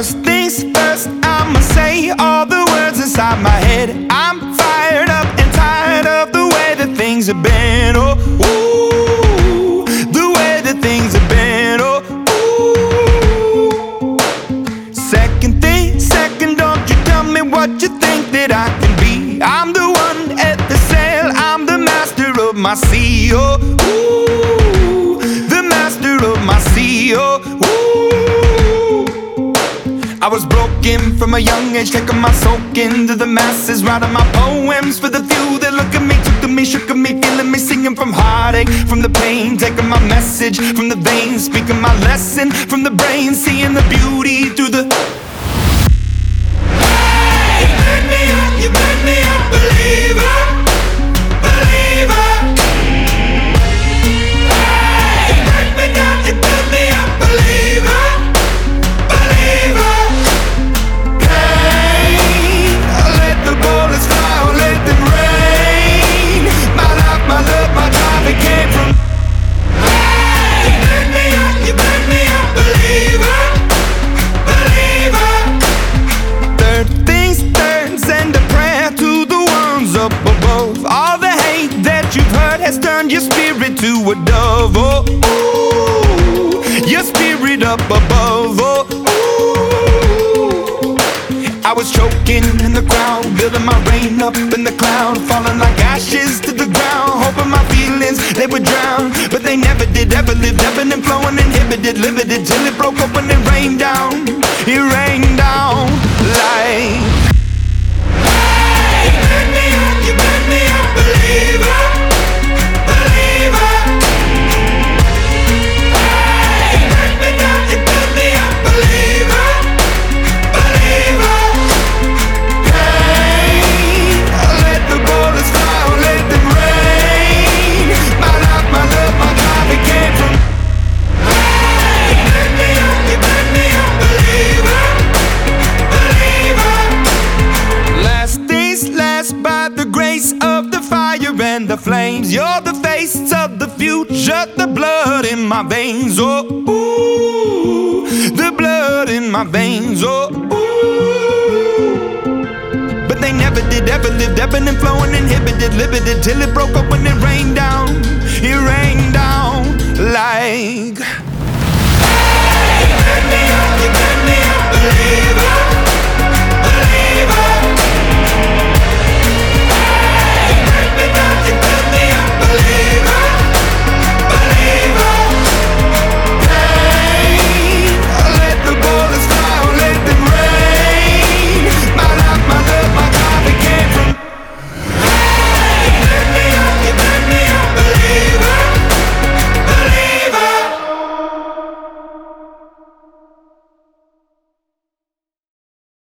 First things first, I'ma say all the words inside my head. I'm fired up and tired of the way that things have been. Oh, ooh, the way that things have been. Oh, ooh. Second thing, second, don't you tell me what you think that I can be. I'm the one at the sail, I'm the master of my sea. Oh, ooh, the master of my sea. Oh, ooh. I was broken from a young age, taking my soak into the masses, writing my poems for the few that look at me, took to me, shook at me, feeling me, singing from heartache, from the pain, taking my message from the veins, speaking my lesson from the brain, seeing the beauty through the. Hey, you made me a believer, believer. Hey, you break me down, you made me a believer, believer. Turn your spirit to a dove, oh, ooh, your spirit up above, oh, ooh. I was choking in the crowd, building my rain up in the cloud, falling like ashes to the ground, hoping my feelings, they would drown, but they never did, ever lived, ebbing and flowing, inhibited, limited, till it broke open and rained down, it rained down like. Hey, you made me a believer. And the flames, you're the face of the future, the blood in my veins, oh, ooh, the blood in my veins, oh, ooh. But they never did, ever lived, ebbing and flowing, inhibited, limited, till it broke up when it rained down like. Hey, you made me up, you made me up, believe.